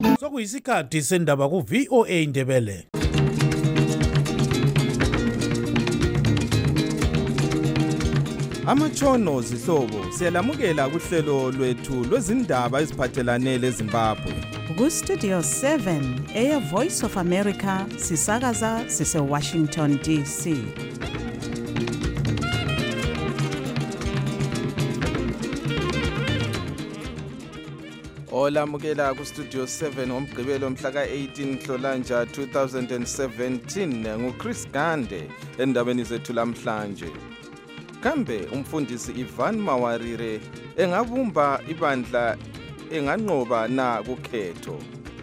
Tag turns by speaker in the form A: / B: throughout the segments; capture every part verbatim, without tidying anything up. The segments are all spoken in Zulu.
A: Sokuyisikhathi sendaba ku V O A Indebele.
B: Amatshono zihlobo siyalamukela kuhlelo lwethu lwezindaba eziphathelane leZimbabwe.
C: Ku Studio seven Air Voice of America sisakaza sise Washington D C.
B: Olamukela ku Studio seven ngomgqibelo mhla ka eighteen Nhlolanja two thousand seventeen nguChris Gande endabeni zethu lamhlanje. Kambe umfundisi Ivan Mawarire engabumba ibandla enganqoba na kukhetho.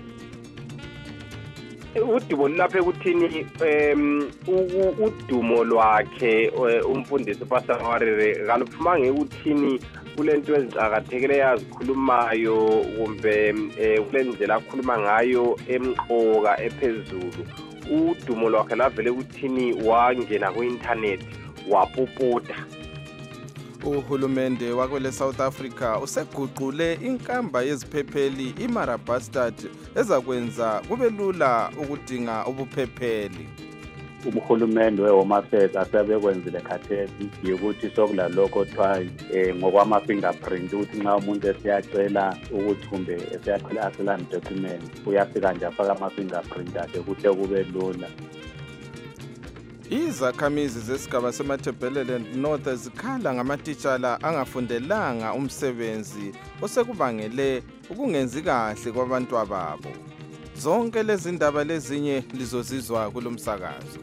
D: Udumo lapha ekuthini em udumo lwakhe umfundisi Pastor Mawarire kaluphuma ngekuthini kulento ezicakathekile yazikhulumayo kumbe kulendlela akhuluma ngayo emqoka ephezulu. Udumo lwakhe lavele ukuthini wangena ku internet wapoputa.
B: Uhulumende wakwele South Africa useguqule inkamba yeziphepheli iMarabastard ezakwenza kube lula ukudinga ubuphepheli.
E: Uhulumende weHome Affairs asebekwenzile khathesi ukuthi sokula lokho kuthiwa ngokwama fingerprint ukuthi nxa umuntu esiyacela ukuthi kumbe esiyacela asela document uyafika nje afaka ama fingerprint akhe ukuthi kube lula.
B: Izakhamizi zesigaba seMathebhelele North zikhala ngamatitshala angafundelanga umsebenzi osekubangele ukungenzi kahle kwabantu ababo. Zonke lezi ndaba lezinye lizozizwa kulomsakazo.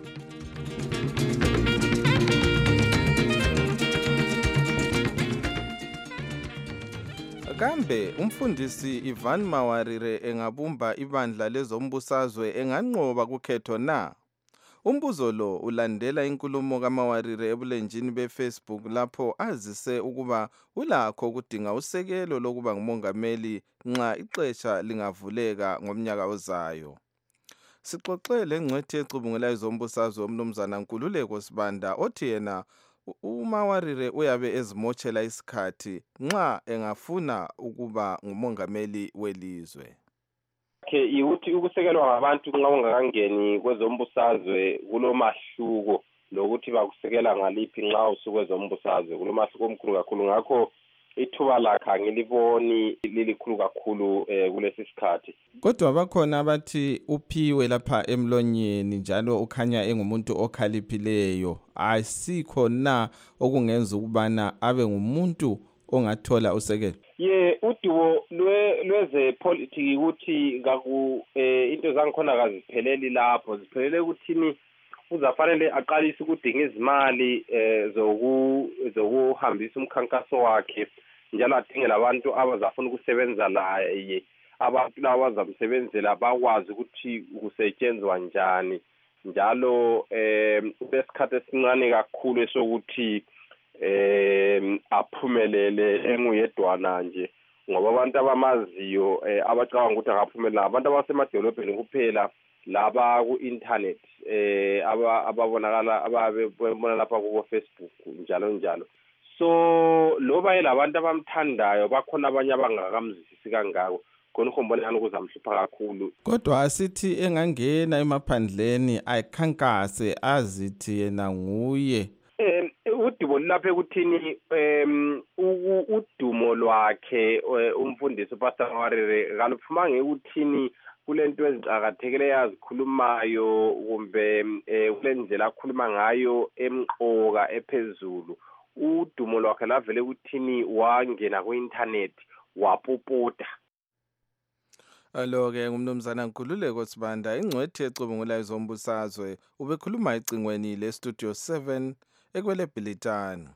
B: Kambe umfundisi Ivan Mawarire engabumba ibandla lezombusazwe enganqoba kukhetho na? Umbuzo lo ulandela inkulumo kaMawarire ebulenjini beFacebook lapho azise ukuba ulakho ukudinga usekelo lokuba ngumongameli nxa ixesha lingavuleka ngomnyaka ozayo. Sixoxele ngcwethi ecubungula izombusazwe umnumzana Nkululeko Sibanda othi yena uMawarire uyabe ezimochela isikhathi nxa engafuna ukuba ngumongameli welizwe.
D: Ke ukuthi ukusekelwa ngabantu nxa ungakangeni kwezombusazwe kulomahluko lokuthi bakusekela ngaliphi nxa usukezombusazwe kulomahluko omkhulu kakhulu ngakho ithuba lakhe angiliboni lilikhulu kakhulu kulesi sikhathi.
B: Kodwa bakhona abathi uphiwe lapha emlonyeni njalo ukhanya engumuntu okhaliphileyo. Asikho na okungenza ukubana abe ngumuntu ongathola usekelo?
D: Ye udumo lweze politics ukuthi kaku into zangikhona kazipheleli lapho ziphelele ukuthini uzafanele aqalise ukudinga izimali zoku zokuhambisa umkhankaso wakhe njalo adinge labantu abazafuna ukusebenza laye abantu laba bazamsebenzela bakwazi ukuthi kusetshenzwa njani njalo besikhathi esincane kakhulu esokuthi eh aphumelele enguyedwana nje ngoba abantu abamaziyo abacabanga ukuthi angaphumelela abantu abasemadolobheni kuphela laba ku internet eh ababonakala ababona lapha ku Facebook njalo njalo. So loba elabantu abamthandayo bakhona abanye abangakamzwisisi kangako khona uhombonana kuzamhlupha kakhulu.
B: Kodwa asithi engangena emaphandleni ayikhankase azithi yena nguye
D: eh udumo lapha ekuthini em udumo lwakhe umfundisi Pastor Mawarire kaluphuma ngekuthini kulento ezicakathekile yazikhulumayo kumbe kulendlela akhuluma ngayo emqoka ephezulu. Udumo lwakhe lavele ukuthini wangena ku internet wapoputa.
B: Alo-ke ngumnumzana Nkululeko Sibanda ingcwethi ecubungula izombusazwe ubekhuluma ecingweni le Studio seven ekwele Bhilitani.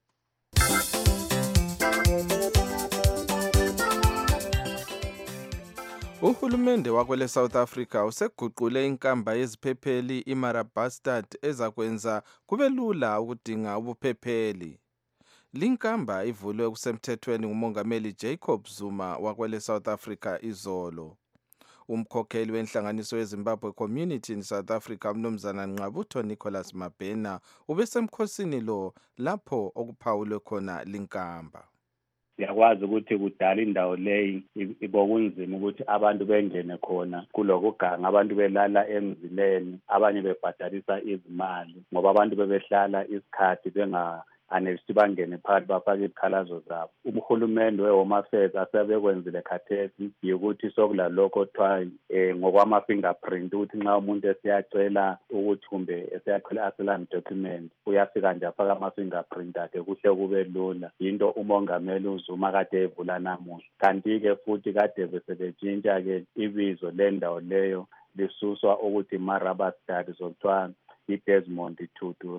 B: Uhulumende wakwele South Africa useguqule inkamba yeziphepheli iMarabastard ezakwenza kube lula ukudinga ubuphepheli. Linkamba ivulwe kusemthethweni ngumongameli Jacob Zuma wakwele South Africa izolo. Umkhokheli wenhlanganiso yeZimbabwe Community in South Africa umnumzana Nqabutho Nicholas Mabhena ubesemkhosini lo lapho okuphawulwe khona linkamba.
E: siyakwazi ukuthi kudala indawo leyi ibokunzima ukuthi abantu bengene khona kulokuganga, abantu belala emzileni, abanye bebhadalisa izimali ngoba abantu bebehlala isikhathi benga anesithi bangene phakathi bafake izikhalazo zabo. Uhulumende we-Home Affairs asebekwenzile khathesi yikuthi sokula lokho kuthiwa um ngokwama-fingerprint ukuthi nxa umuntu esiyacela ukuthi kumbe esiyacela asylum document uyafika nje afaka ama-fingerprint akhe kuhle kube lula. Yinto umongameli uZuma kade evula namuhla. Kanti-ke futhi kade besebetshintsha-ke ibizo lendawo leyo lisuswa ukuthi Marabastad zokuthiwa i-Desmond Tutu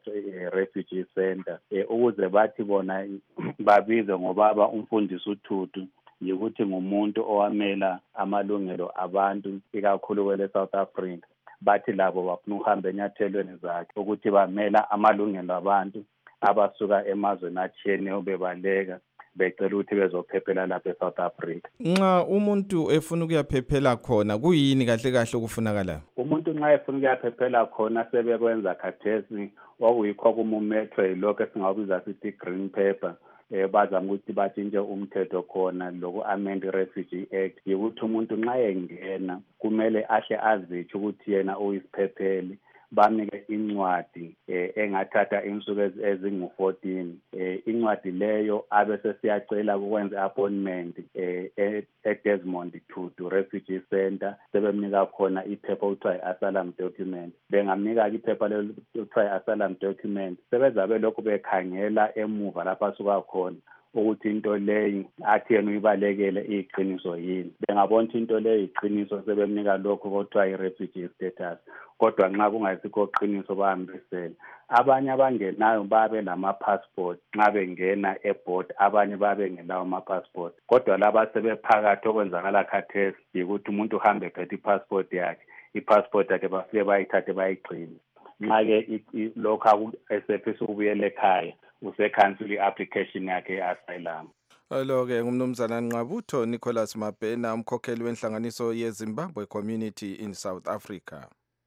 E: Refugee Center ukuze bathi bona babize ngobaba umfundisi uTutu yikuthi ngumuntu owamela amalungelo abantu ikakhulu kwele South Africa. Bathi labo bafuna ukuhamba enyathelweni zakhe ukuthi bamela amalungelo abantu abasuka emazweni atshiyeneyo bebaleka becela ukuthi bezophephela lapha eSouth Africa.
B: Nxa umuntu efuna ukuyaphephela khona kuyini kahle kahle okufunakala?
E: Umuntu nxa efuna ukuyaphephela khona sebekwenza khathesi okuyikho kumumethwe yilokho esingakubiza sithi green paper. Eh bazama ukuthi batshintshe umthetho khona loku amend Refugee Act yikuthi umuntu nxa engena kumele ahle azitsho ukuthi yena uyisiphepheli. Bamike incwadi eh engathatha insuku ezingu fourteen eh incwadi leyo abese siyacela ukwenza appointment eh eDesmond Tutu Refugee Center sebemnika khona iphepha ukuthiwa asylum document. Bengamnika iphepha lelo ukuthiwa asylum document sebezabe lokhu bekhangela emuva lapha asuka khona ukuthi into leyi athi yena uyibalekele iqiniso yini. Bengabona into leyi iqiniso sebemnika lokho okuthiwa i-refugee status. Kodwa nxa kungayisikho iqiniso bahambisela. Abanye abangenayo babe nama-passport nxa bengena e-board, abanye babe ngelawo ama-passport. Kodwa laba sebephakathi okwenzakala khathesi yikuthi umuntu uhambe phethe i-passport yakhe, i-passport yakhe bafike bayithathe bayigcine. Nxa-ke lokho esefisa ukubuyela ekhaya usekhansela i-application yakhe ye-asylum.
B: Alo-ke ngumnumzana Nqabutho Nicholas Mabhena, umkhokheli wenhlanganiso ye-Zimbabwe Community in South Africa.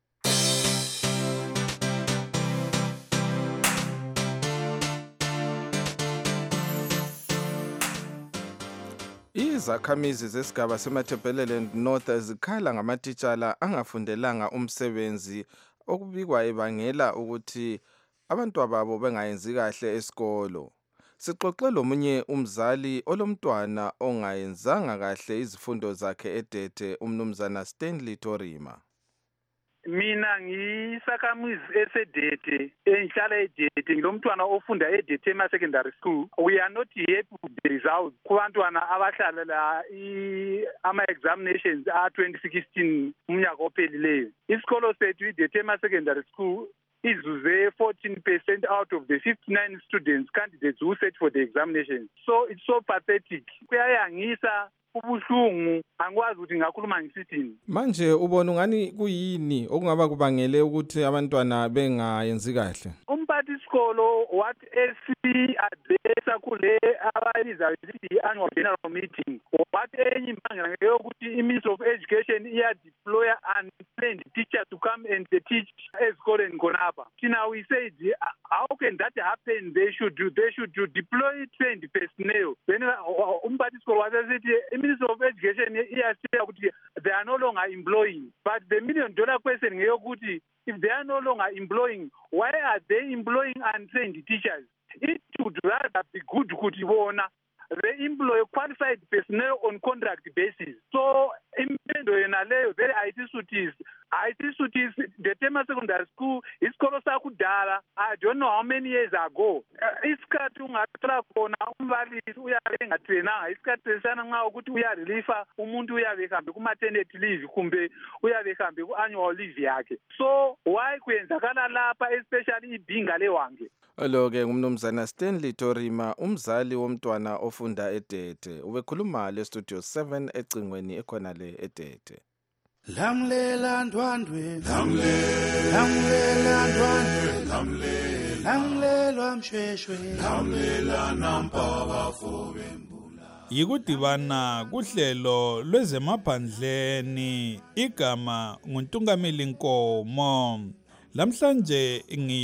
B: Izakhamizi zesigaba seMatabeleland North zikhala ngamatitshala angafundelanga umsebenzi okubikwa ebangela ukuthi abantu babo bengayenzi kahle esikolo. Sixoxe lomunye umzali olomntwana ongayenzanga kahle izifundo zakhe eDete, umnumzana Stanley Torima.
F: Mina ngisakamizi esedete enhlala eDete ngilomntwana ofunda eDete ema secondary school. We are not happy with the results kubantwana abahlala la ama examinations a twenty sixteen umnyaka ophelileyo. Isikolo sethu eDete ema secondary school izuze fourteen percent out of the fifty-nine students candidates who sat for the examinations. So it's so pathetic. Kuyayangisa ubuhlungu, angikwazi ukuthi ngakhuluma ngisithini.
B: Manje ubona ungani kuyini okungaba kubangele ukuthi abantwana bengayenzi kahle?
F: Umphathi isikolo what esi addressa kule abayiza ukuthi annual general meeting what enye imbangela yokuthi iMinistry of Education iya deploy untrained teachers to come and teach ezikoleni khonapha. Now we said how can that happen? They should do they should do deploy trained personnel. Then umphathi isikolo wasethi Ministry of Education iyashiya ukuthi they are no longer employing, but the million dollar question ngeyokuthi if they are no longer employing, why are they employing untrained teachers? It would rather be good ukuthi bona they employ qualified personnel on contract basis. So impendo yena leyo very I T suities I T suities the Tema Secondary School isikolo sakudala I don't know how many years ago isikhathi ungathola khona umbalisi uyabe engatrainanga isikhathi lesana nxa ukuthi uyarelifa umuntu uyabe hambe ku maternity leave kumbe uyabe hambe ku annual leave yakhe. So why kwenzakala lapha especially ibhinga lewange?
B: Alo-ke ngumnumzana Stanley Torima, umzali womntwana ofunda eDete. Ubekhuluma le studio seven ecingweni ekhona le eDete.
A: Lamlela ndwandwe, lamlela, lamlela ndwandwe, lamlela, lamlela mshweshwe, lamlela nampaka fobembula. Yikudibana kuhlelo lwezemaphandleni igama nguNtungameli Nkomo.
G: Lamhlanje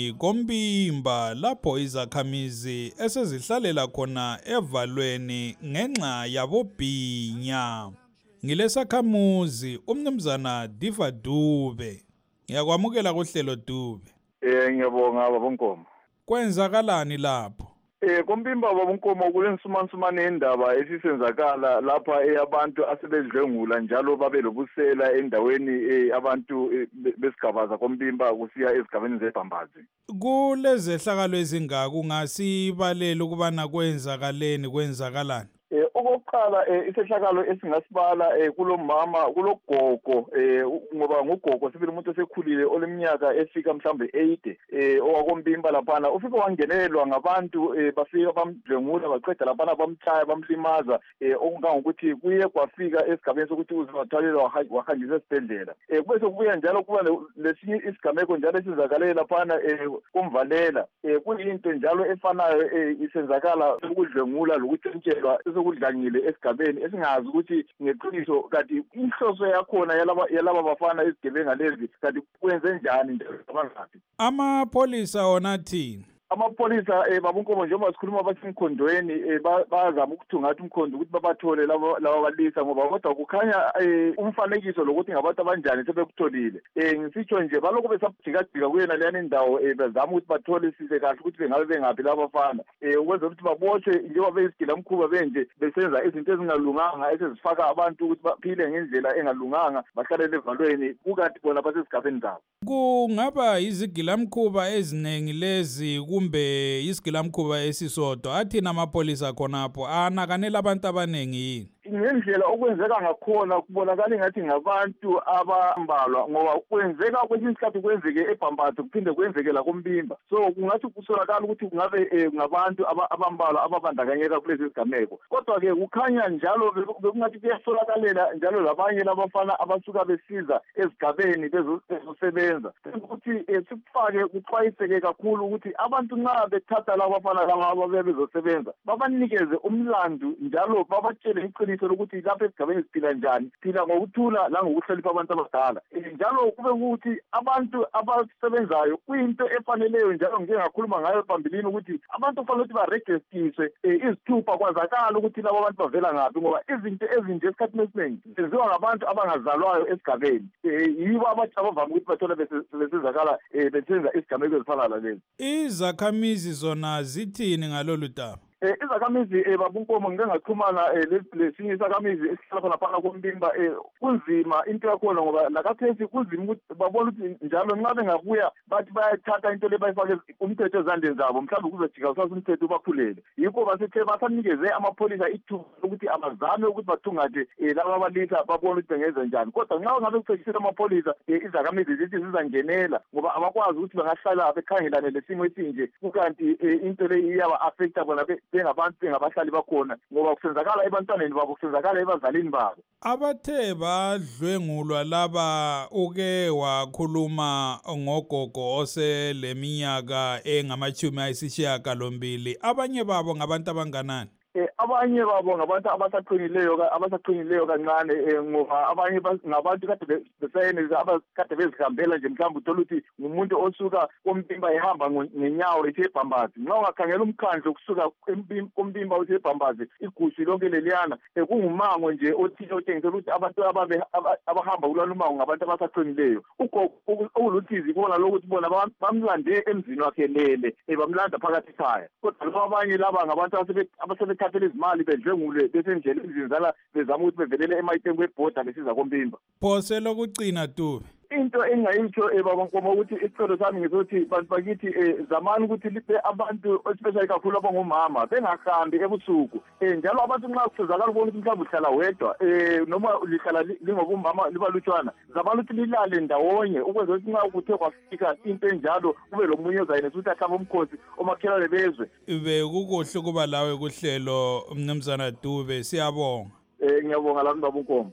G: ngikombimba lapho izakhamizi esezihlalela khona evalweni ngenxa yabobhinya. Ngilesakhamuzi umnumzana Diva Dube. Ngiyakwamukela kuhlelo Dube.
H: Eh ngiyabonga baba Nkomo.
G: Kwenzakalani lapho?
H: Eh kombimba baba Nkomo kulensumansumane indaba esisenzakala lapha eyabantu asebedlengula njalo babe lobusela endaweni abantu besigabaza kombimba kusiya ezigabeni zeBhambazi.
G: Kulezehlakalo ezingaka ungasibalela ukubana kwenzakaleni kwenzakalani?
H: Eh okokuqala isehlakalo esingasibala eh kulomama kulogogo eh ngoba ngogogo sibili umuntu osekhulile oleminyaka efika mhlambe eighty eh owakombimba laphana ufike wangenelwa ngabantu eh bafika bamdlengula baqeda laphana bamchaya bamlimaza eh okungangokuthi kuye kwafika esigabeni sokuthi uzibathalelwa wahanjiswa esibhedlela eh bese kubuya njalo kuba lesinye isigameko njalo esizakalela laphana eh kumvalela eh kuyinto njalo efanayo eh isenzakala ukudlengula lokutshentshelwa kudlangile esigabeni esingazi ukuthi ngeqiniso kanti inhloso yakhona yalaba yalaba bafana izigebenga lezi kanti kwenze njani abangathi
G: amapolisa ona thini
H: amapolisa eh babunkomo njengoba sikhuluma basemkhondweni eh bazama ukuthungatha umkhondo ukuthi babathole laba laba balisa ngoba kodwa kukhanya umfanekiso lokuthi ngabantu abanjani sebekutholile eh ngisitsho nje baloko besabujikajika kuyena leyana indawo eh bazama ukuthi bathole sise kahle ukuthi bengabe bengaphi laba bafana eh ukwenza ukuthi baboshwe njengoba beyisigila mkhuba benje besenza izinto ezingalunganga esezifaka abantu ukuthi baphile ngendlela engalunganga bahlalele evalweni kukanti bona basesigabeni zabo.
G: Kungaba izigilamkhuba eziningi lezi kumbe isigilamkhuba esisodwa athina amapolisa khonapho anakanela abantu abaningi yini?
H: Ngendlela okwenzeka ngakhona kubonakala ngathi ngabantu abambalwa ngoba kwenzeka kwesinye isikhathi kwenzeke eBhambazi kuphinde kwenzeke la kombimba so kungathi kusolakala ukuthi kungabe ngabantu abambalwa ababandakanyeka kulezi zigameko kodwa ke kukhanya njalo bekungathi kuyasolakalela njalo labanye labafana abasuka besiza ezigabeni bezosebenza ukuthi sikufake kuxwayiseke kakhulu ukuthi abantu nxa bethatha laba bafana laba ababe bezosebenza babanikeze umlando njalo babatshele iqiniso ukuthi lapha esigabeni siphila njani phila ngokuthula la ngokuhlonipha abantu abadala njalo kube ukuthi abantu abasebenzayo kuyinto efaneleyo njalo njengakhuluma ngayo phambilini ukuthi abantu kufanele ukuthi baregistiswe izithupha kwazakala ukuthi labo abantu bavela ngaphi ngoba izinto ezinje esikhathini esiningi zenziwa ngabantu abangazalwayo esigabeni yibo abavama ukuthi bathole besizakala besenza isigameko ezifana lalezi.
G: Izakhamizi zona zithini ngalolu daba?
H: Eh izakhamizi eh babunkomo ngike ngaxhumana lesinye isakhamizi esihlala khona phana kombimba eh kunzima into yakhona ngoba lakathesi kunzima ukuthi babona ukuthi njalo nxa bengabuya bathi bayathatha into le bayifake umthetho ezandeni zabo mhlawumbe kuzojika usasa umthetho ubakhulele yikho basithe basanikeze amapolisa ithuba ukuthi abazame ukuthi bathungathe laba abalisa babone ukuthi bengenza njani kodwa nxa ngabe kusetshenziswa amapolisa izakhamizi zithi zizangenela ngoba abakwazi ukuthi bangahlala bekhangelane lesimo esinje kukanti into le iyaba affecta bona bengabantu bengabahlali bakhona ngoba kusenzakala ebantwaneni babo kusenzakala ebazalini babo.
G: Abathe badlwengulwa laba uke wakhuluma ngogogo oseleminyaka engamachumi ayisishiyagalombili abanye babo ngabantu abanganani?
H: Eh abanye babo ngabantu abasaqinileyo abasaqinileyo kancane ngoba abanye ngabantu kade besenza abakade bezihambela nje mhlawumbe uthola ukuthi ngumuntu osuka kombimba ehamba ngenyawo ethe eBhambazi nxa ungakhangela umkhandlo kusuka kombimba uthe eBhambazi igushi lonke leliyana kungumango nje othile otshengisela ukuthi abantu ababe abahamba kulolu mango ngabantu abasaqinileyo ugogo okuluthizi kubona lokuthi bona bamlande emzini wakhe lele bamlanda phakathi ekhaya kodwa laba abanye laba ngabantu abasebe thathele izimali bedlengule besendlela izinzala bezama ukuthi bevelele emayiteni kwebhoda besiza kombimba.
G: Phose lokucina Dube.
H: Into engayitsho baba Nkomo ukuthi isicelo sami ngizothi bantu bakithi zamani ukuthi lipe abantu especially kakhulu abangomama bengahambi ebusuku njalo abantu nxa kusezakala ubona ukuthi mhlawumbe uhlala wedwa noma lihlala lingobumama libalutshwana zamani ukuthi lilale ndawonye ukwenza ukuthi nxa kuthe kwafika into enjalo kube lomunye ozayinesa ukuthi ahlaba umkhosi omakhelwane bezwe.
G: Ibe kukuhle kuba lawe kuhlelo mnumzana Dube siyabonga.
H: Eh ngiyabonga lami baba Nkomo.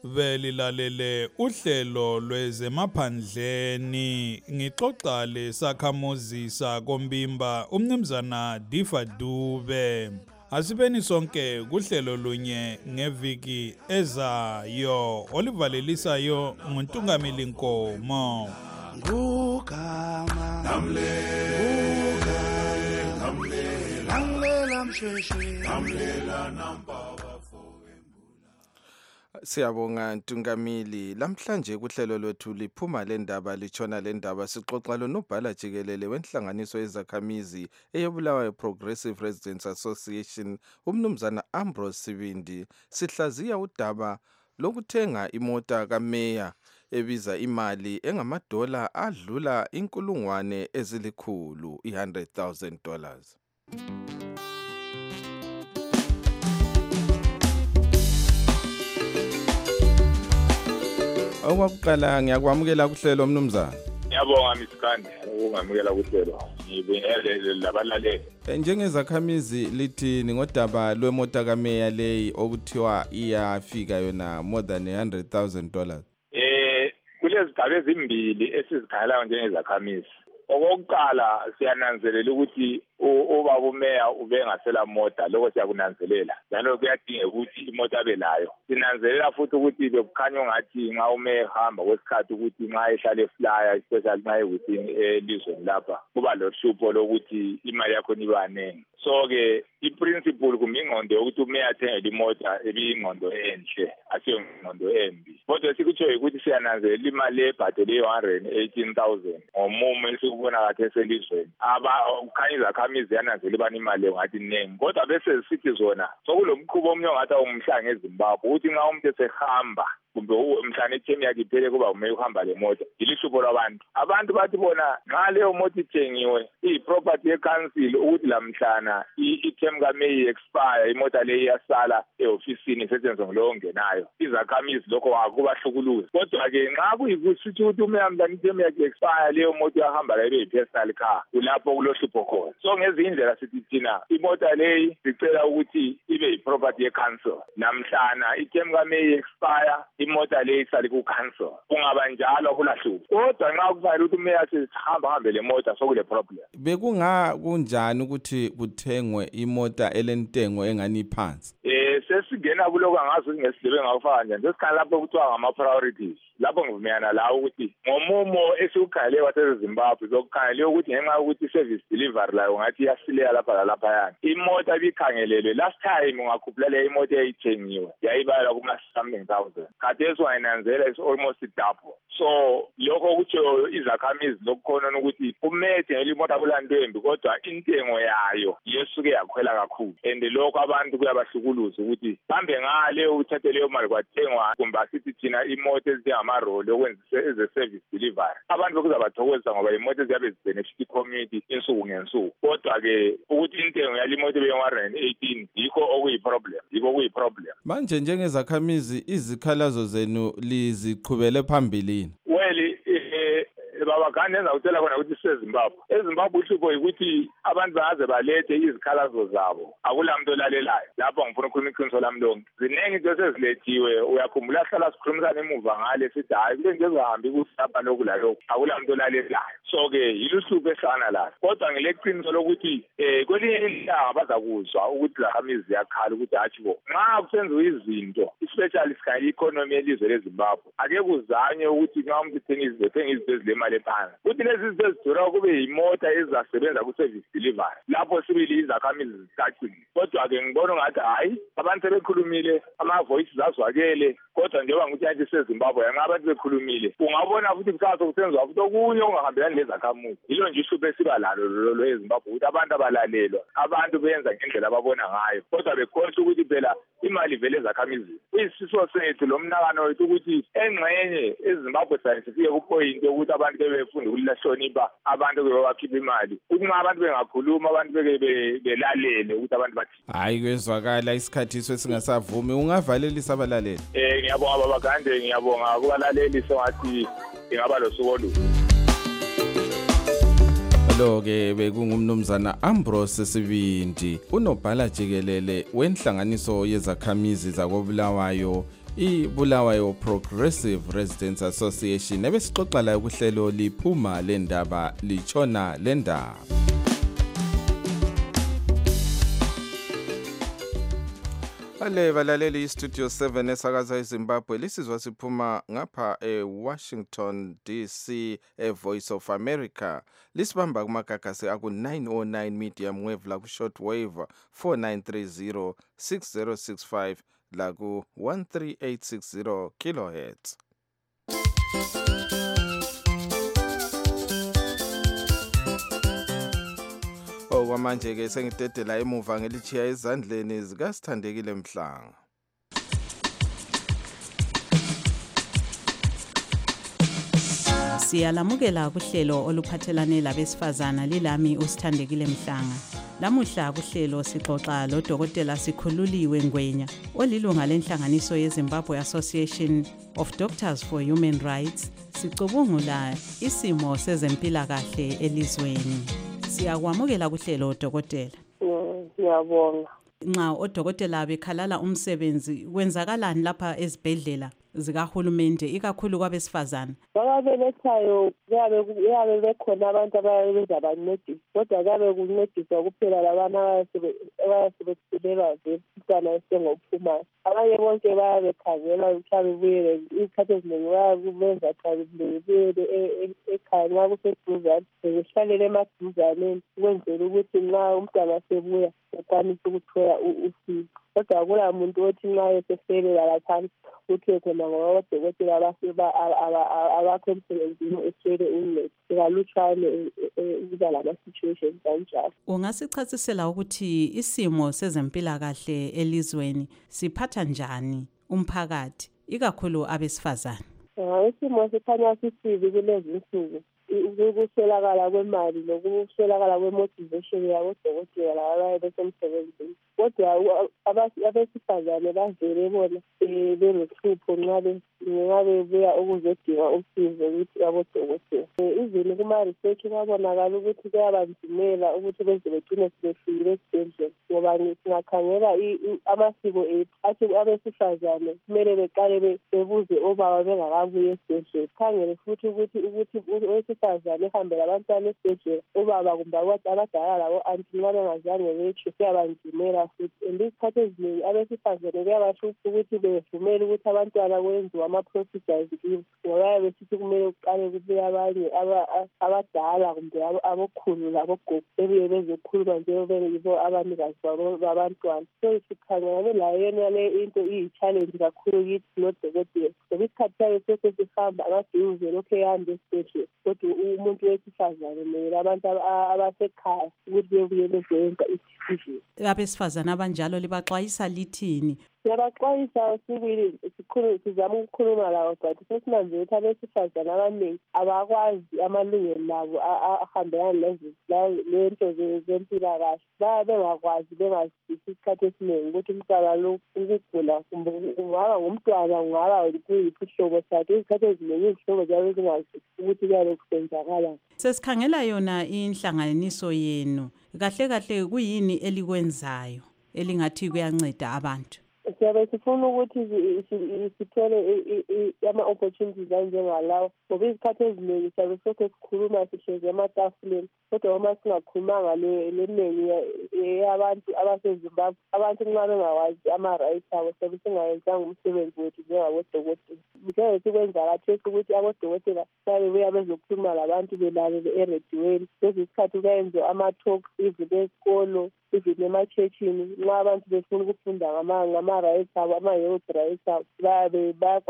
G: Velilalele uhlelo lwezemaphandleni ngixoxa lesakhamuzi sakombimba umnumzana Diva Dube. Asibeni sonke kuhlelo lunye ngeviki ezayo olivalelisayo nguNtungamili Nkomo.
A: ugama ugama lamlela mshweshwe lamlela nampawa.
B: Siyabonga Ntungamili. Lamhlanje kuhlelo lwethu liphuma lendaba litshona lendaba sixoxa lo nobhala jikelele wenhlanganiso yezakhamizi eyobulawayo Progressive Residents Association umnumzana Ambrose Sibindi. Sihlaziya udaba lokuthenga imota kameya ebiza imali engamadola adlula inkulungwane ezilikhulu one hundred thousand dollars. Okwakuqala ngiyakwamukela kuhlelo mnumzana.
I: Ngiyabonga Miskandi ukungamukela kuhlelo. Ngibingelele labalaleli.
B: Njengezakhamizi lithi ngodaba lwemota kameya leyi okuthiwa iyafika yona more than one hundred thousand dollars.
I: Eh kulezigaba ezimbili esizikhalayo njengezakhamizi. Okokuqala siyananzelela ukuthi ubaba umeya ubengasela moto lokho siyakunanzelela njalo kuyadinga ukuthi imoto abelayo. Sinanzelela futhi ukuthi bekukhanya ngathi nxa umeya ehamba kwesikhathi ukuthi nxa ehlala eflyer especially nxa ewithin elizweni lapha kuba lohlupho lokuthi imali yakho ibanengi. So ke iprinciple kumbe ingqondo yokuthi umeya athenge imoto ebiyingqondo enhle asiyo ingqondo embi. Kodwa sikutsho ukuthi siyananzelela imali ebhadele one hundred eighteen thousand ngomumo esikubona kathi eselizweni. Aba ukhanya izakhamizi yananzelela ibani imali ngathi nengi. Kodwa bese sithi zona sokulomkhubo omnye ngathi umhlanga eZimbabwe ukuthi nxa umuntu esehamba kumbe umhlane ithemi yakhe iphele kuba umeya uhamba le moto ilishubo labantu. Abantu bathi bona nxa leyo moto ithengiwe iyi-property ye-council ukuthi lamhlana ithemi kameya expire imota leyo iyasala e-ofisini isetshenziswa ngulowo ongenayo. Izakhamizi lokho wakubahlukuluza. Kodwa-ke nxa kuyikusithi ukuthi umeya mhlana ithemi yakhe expire leyo moto iyahamba la ibe yi-personal car kulapho kulohlupho khona. So ngezinye indlela sithi thina imota leyi sicela ukuthi ibe yi-property ye-council. Namhlana ithemi kameya expire imota leyi isali ku-council. Kungaba njalo kulahlupho. Kodwa nxa kufanele ukuthi umeya sihamba hambe le mota sokule problem.
B: Bekunga kunjani ukuthi kuthengwe imota elentengo engani phansi?
I: Eh sesingena kuloko angazi ngesidebe ngakufaka njani. Sesikhala lapho kuthiwa ngama-priorities. Lapho ngivumelana lawo ukuthi ngomumo esiukhale waseZimbabwe sokukhangele ukuthi ngenxa ukuthi i-service delivery layo ngathi iyasileya lapha lalapha yani. Imota ibikhangelelwe last time ungakhuphula le imota eyithengiwe yayibala kuma something thousand. Khathesi wayinanzela is almost double. So lokho kutsho izakhamizi lokukhona ukuthi umeya ethengele imota kulantembi kodwa intengo yayo yesuke yakhwela kakhulu. And lokho abantu kuyabahlukuluza ukuthi hambe ngale uthathe leyo mali kwathengwa kumbe asithi thina imota ezinga amaroli okwenzisa eze-service delivery. Abantu bekuzabathokozisa ngoba imoto ziyabe zibenefit i-community insuku ngensuku. Kodwa-ke ukuthi intengo yale moto ebe one hundred eighteen yikho okuyi-problem. Yikho okuyi-problem.
B: Manje njengezakhamizi izikhalazo zenu liziqhubele phambilini?
I: Well, baba gani engawutshela khona ukuthi siseZimbabwe. EZimbabwe uhlupho yikuthi abantu baze balethe izikhalazo zabo. Akulamuntu olalelayo. Lapho ngifuna ukukhuluma iqiniso lami lonke. Ziningi izinto sezilethiwe. Uyakhumbula hlala sikhulumisana emuva ngale sithi hayi kule nje ezohamba ikusapha lokhu lalokhu. Akulamuntu olalelayo. So ke yiluhlupho esana la. Kodwa ngileqiniso lokuthi eh kwelinye ilanga bazakuzwa ukuthi zakhamizi ziyakhala ukuthi hathi bo. Nxa kusenziwa izinto especially sikhaya economy yelizwe leZimbabwe. Ake kuzanywe ukuthi nxa umuntu ethenga ethenga izinto ezilema phansi. Ukuthi lezi zinto ezidura kube yimota ezasebenza ku-service delivery. Lapho sibili izakhamizi zicacile. Kodwa-ke ngibona ngathi hayi abantu sebekhulumile ama-voices azwakele. Kodwa njengoba ngithi yathi seZimbabwe nxa abantu bekhulumile ungabona futhi kusasa kusenziwa futhi okunye okungahambelani lezakhamuzi. Yilo nje ihlupho esiba lalo lolo eZimbabwe ukuthi abantu abalalelwa. Abantu benza ngendlela ababona ngayo. Kodwa bekhohlwa ukuthi phela imali vele ezakhamizini. Kuyisiso sethu lo mnakano wethu ukuthi engxenye eZimbabwe scientific kupoint ukuthi abantu befunda ukuhlonipha abantu ke bakhipha imali. Ukuthi nxa abantu bengakhuluma abantu beke belalele ukuthi abantu bathi.
B: Hayi kwezwakala isikhathi sesingasavumi ungavalelisa abalaleli.
I: Eh ngiyabonga baba Gande ngiyabonga kubalaleli songathi ingaba lo suku olu.
B: Lo ke bekungumnumzana Ambrose Sibindi unobhala jikelele wenhlanganiso yezakhamizi zakobulawayo iBulawayo Progressive Residents Association ebesixoxa la kuhlelo liphuma lendaba litshona lendaba. Bale balaleli istudio seven esakaza eZimbabwe lisizwa siphuma ngapha eWashington D C eVoice of America. Lisibamba kumagagasi aku nine oh nine medium wave la ku short wave four nine three zero six zero six five la ku one three eight six zero kilohertz. Okwamanje ke sengidedela emuva ngelichiya ezandleni zikaSithandekile Mhlanga.
C: Siyalamukela kuhlelo oluphathelane labesifazana lilami uSithandekile Mhlanga. Lamuhla kuhlelo sixoxa lo Dokotela Sikhululiwe Ngwenya olilunga lenhlanganiso yeZimbabwe Association of Doctors for Human Rights. Sicubungula isimo sezempilakahle elizweni. Siyakwamukela kuhlelo Dokotela.
J: Ngiyabonga.
C: Nxa odokotela bekhalala umsebenzi kwenzakalani lapha ezibhedlela zikahulumende ikakhulu kwabesifazana?
J: Ababelethayo kuyabe kuyabe bekhona abantu abayenza bancedisa, kodwa kuyabe kuncediswa kuphela labana abayasebekhulelwa zemntwana esengophumayo. Abanye bonke bayabe bekhangela mhlawumbe buyele izikhathi eziningi bayakubenza buyele ekhaya nxa kuseduzane, behlalele emaduzaneni ukwenzela ukuthi nxa umntwana sebuya ekwanise ukuthola usizo. Kodwa akula muntu othi nxa esefelela laphana ukuthi khona ngoba odokotela abakho emsebenzini eswele uncedo. Sikalutshwane ukuba lama-situations kanjalo.
C: Ungasichasisela ukuthi isimo sezempilakahle elizweni siphatha njani umphakathi ikakhulu abesifazane?
J: Isimo sikhanya sisibi kulezi insuku. Ukuswelakala kwemali nokuswelakala kwemotivation yabodokotela laba besemsebenzini. Kodwa abesifazane bavele bona belohlupho nxa bebuya ukuzodinga usizo ukuthi abodokotela. Izini kuma-research kwabonakala ukuthi kuyabanzimela ukuthi beze begcine sebefikile esibhedlela, ngoba singakhangela amasiko ethu athi abesifazane kumele beqale bebuze obaba bengakabuyi esibhedlela. Khangele futhi ukuthi ukuthi owesifazane ehambe labantwana esibhedlela, obaba kumbe abadala labo anti nxa bengazange betsho kuyabanzimela futhi. And izikhathi eziningi abesifazane kuyabahlupha ukuthi bevumele ukuthi abantwana kwenziwe ama-procedures kibo, ngoba bayabe besithi kumele kuqale kubuye abanye abadala kumbe abokhulu labogogo bebuye bezokhuluma njengoba yibo abanikazi babantwana. So sikhangelane layo yona le into iyi-challenge kakhulu kithi nodokotela. Ngoba isikhathi sayo sese sihamba amaduze lokhu ehamba esibhedlela, kodwa umuntu wesifazane kumele abantu abasekhaya ukuthi bebuye bezoyenza i-decision.
C: Abesifazane abanjalo libaxwayisa lithini?
J: Siyabaxwayisa sibili sikhulu sizama ukukhuluma lawo, but sesinanzela ukuthi abesifazane abaningi abakwazi amalungelo labo ahambelana lento zempilakahle. Bayabe bengakwazi bengazwisisi isikhathi esiningi ukuthi umntwana lo ukugula kumbe kungaba ngumntwana kungaba kuyiphi ihlobo sakhe. Izikhathi eziningi izihlobo ziyabe zingazwisisi ukuthi kuyabe kusenzakala.
C: Sesikhangela yona inhlanganiso yenu, kahle kahle kuyini elikwenzayo elingathi kuyanceda abantu?
J: Siyabe sifuna ukuthi sithole ama-opportunities anjengalawo, ngoba izikhathi eziningi siyabe sokho sikhuluma sihlezi ematafuleni, kodwa uma singakhulumanga leningi yabantu abaseZimbabwe, abantu nxa bengawazi ama-rights abo siyabe singayenzanga umsebenzi wethu njengabodokotela. Njenge sikwenza kathesi ukuthi abodokotela babe buya bezokhuluma labantu belalele erediweni. Lezi zikhathi kuyayenziwa ama-talks even esikolo, even ema-churchini, nxa abantu befuna ukufunda ngama-rights abo, ama-health rights abo, bayabe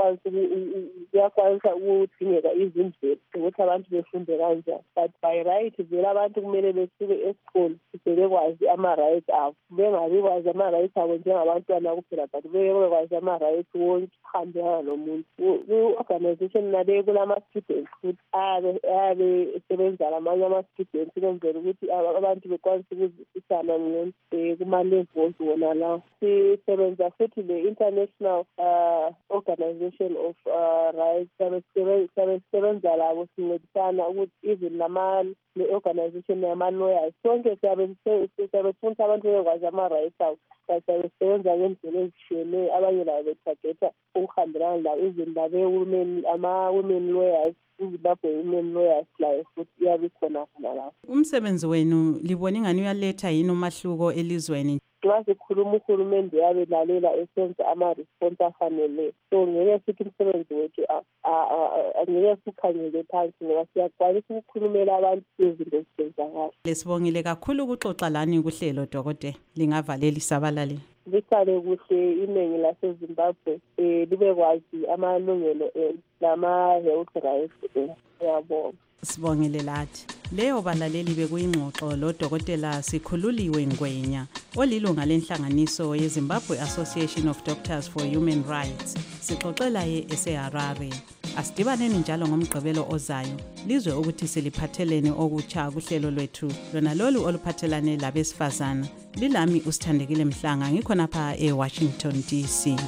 J: bayakwanisa ukudingeka izindlela ukuthi abantu befunde kanjani. But by right vele abantu kumele besuke esikolo sebekwazi ama-rights abo, bengabi kwazi ama-rights abo njengabantwana kuphela, but bebekwazi ama-rights wonke ahambelana nomuntu. Ku-organization nale kulama-students futhi ayabe esebenza lamanye ama-students ukwenzela ukuthi abantu bekwanise ukuzwisisana ngcono kuma-levels wona lawo. Sisebenza futhi le-International uh, Organization of uh, Rights. Sisebenza labo sincedisana ukuthi even le-organization yama-lawyers sonke siyabe sifundisa abantu bekwazi ama-rights abo. Siyabe sisebenza ngendlela ezishiyeneyo, abanye labo bethagetha ukuhambelana labo izinto ama-women lawyers, iZimbabwe women lawyers layo futhi iyabe ikhona khona lapho.
C: Umsebenzi wenu libona ingani uyaletha yini umahluko elizweni?
J: nxa sikhuluma uhulumende yabelalela esenza ama-response afaneleyo. So ngeke sithi umsebenzi wethu angeke sikhangele phansi ngoba siyakwanisa ukukhulumela abantu izinto zisenzakala.
C: Lesibongile kakhulu ukuxoxa lani kuhlelo dokotela. Lingavalelisa abalaleli.
J: Lihlale kuhle iningi laseZimbabwe eh libe kwazi amalungelo nama-health rights. Ngiyabonga.
C: Sibongile lathi. Leyo balaleli bekuyingxoxo lo Dokotela Sikhululiwe Ngwenya olilunga lenhlanganiso yeZimbabwe Association of Doctors for Human Rights. Sixoxela ye eseHarare. Asidibaneni njalo ngomgqibelo ozayo. Lizwe ukuthi siliphathelene okutsha kuhlelo lwethu lona lolu oluphathelane labesifazana. Lilami uSithandekile Mhlanga ngikhona pha eWashington D C.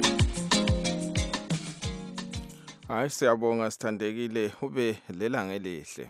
B: Hayi siyabonga Sithandekile ube lelanga elihle.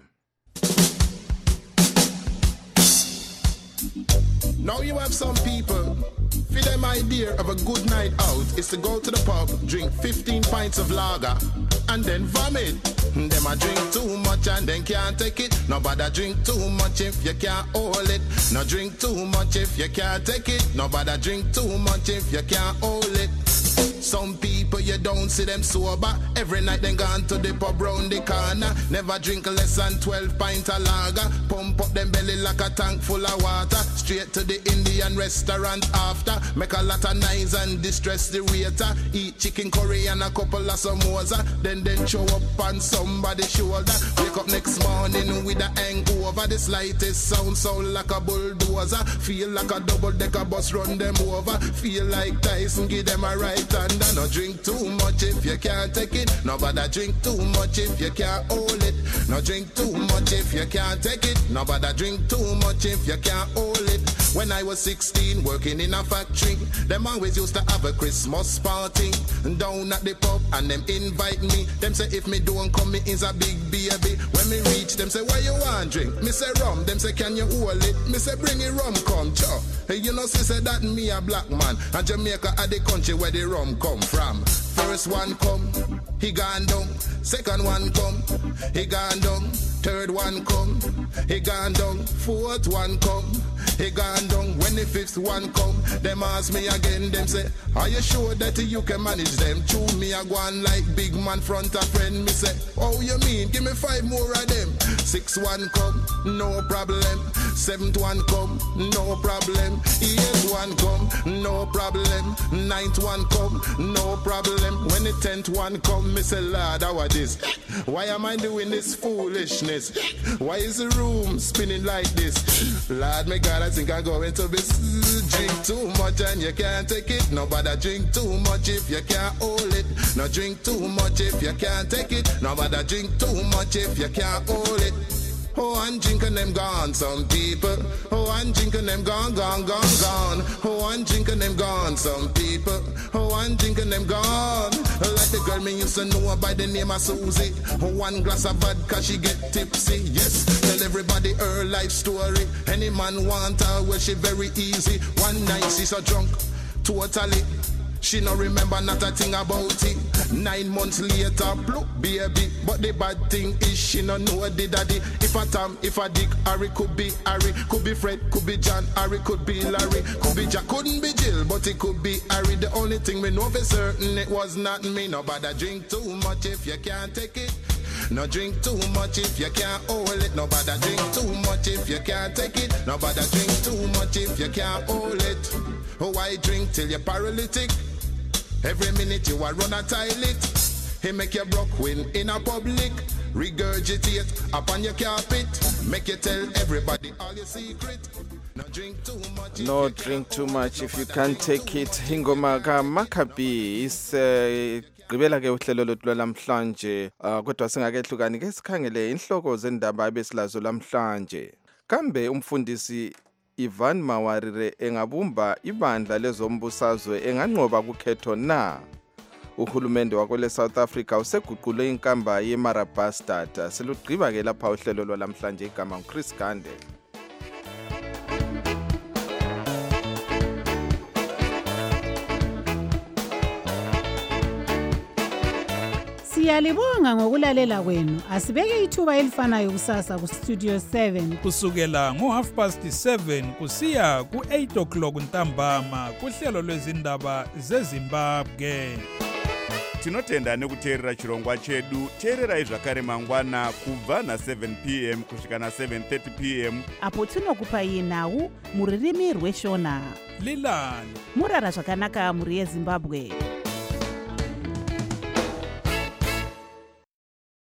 A: Now you have some people, for them idea of a good night out is to go to the pub, drink fifteen pints of lager, and then vomit. Them a drink too much and then can't take it. Nobody drink too much if you can't hold it. No drink too much if you can't take it. Nobody drink too much if you can't hold it. Some people you don't see them sober. Every night they gone to the pub round the corner. Never drink less than twelve pints of lager. Pump up them belly like a tank full of water. Straight to the Indian restaurant after. Make a lot of noise and distress the waiter. Eat chicken curry and a couple of samosa. Then then show up on somebody's shoulder. Wake up next morning with a hangover. The slightest sound sound like a bulldozer. Feel like a double decker bus run them over. Feel like Tyson give them a right hand. No drink too much if you can't take it. Nobody drink too much if you can't hold it. No drink too much if you can't take it. Nobody drink too much if you can't hold it. When I was sixteen working in a factory, them always used to have a Christmas party down at the pub and them invite me. Them say if me don't come me is a big baby. When me reach them say why you want drink? Me say rum. Them say can you hold it? Me say bring it rum come chow. Hey, you know she said that me a black man and Jamaica are the country where the rum come from. First one come, he gone down. Second one come, he gone down. Third one come, he gone down. Fourth one come, he gone down. When the fifth one come, them ask me again. Them say, are you sure that you can manage them? Chew me a go on like big man front a friend. Me say, oh you mean? Give me five more of them. Six one come, no problem. Seventh one come, no problem. Eighth one come, no problem. Ninth one come, no problem. When the tenth one come, me say, Lord, how are this? Why am I doing this foolishness? Why is the room spinning like this? Lord, my God, I think I'm going to be drink too much and you can't take it. Nobody drink too much if you can't hold it. No drink too much if you can't take it. Nobody drink too much if you can't hold it. Oh, and drinking them gone, some people. Oh, and drinking them gone, gone, gone, gone. Oh, and drinking them gone, some people. Oh, and drinking them gone. Like the girl me used to know by the name of Susie. Oh, one glass of vodka, she get tipsy. Yes, tell everybody her life story. Any man want her, well, she very easy. One night she so drunk, totally. She no remember not a thing about it. Nine months later, bloop, baby. But the bad thing is she no know the daddy. If a Tom, if a Dick, Harry could be Harry. Could be Fred, could be John, Harry could be Larry. Could be Jack, couldn't be Jill, but it could be Harry. The only thing we know for certain, it was not me. Nobody drink too much if you can't take it. No drink too much if you can't hold it. Nobody drink too much if you can't take it. Nobody drink too much if you can't hold it. Oh, I drink till you're paralytic. Every minute you are run a toilet. He make you broke win in a public. Regurgitate upon your carpet. Make you tell everybody all your secret. No drink too much.
B: No drink too much if you can't take it. Ingoma ka Maccabi is gqibela ke uhlelo lothu lamhlanje kodwa singakehlukani ke sikhangele inhloko zendaba ebesilazo lamhlanje. Kambe umfundisi Ivan Mawarire engabumba ibandla lezombusazwe enganqoba kukhetho na? Uhulumende wakwele South Africa useguqule inkamba yeMara Bastard. Silugqiba ke lapha uhlelo lwalamhlanje igama uChris Gande.
K: Siyalibonga ngokulalela kwenu. Asibeke ithuba elifanayo kusasa ku Studio seven.
G: Kusukela ngo half past seven kusiya ku eight o'clock ntambama kuhlelo lwezindaba zeZimbabwe.
L: Tinotenda nekuteerera chirongwa chedu. Teererai zvakare mangwana kubva na seven p m kusvika na seven thirty p m
M: apo tinokupai nhau muririmi rweshona.
G: Lilani
M: murara zvakanaka muri yeZimbabwe.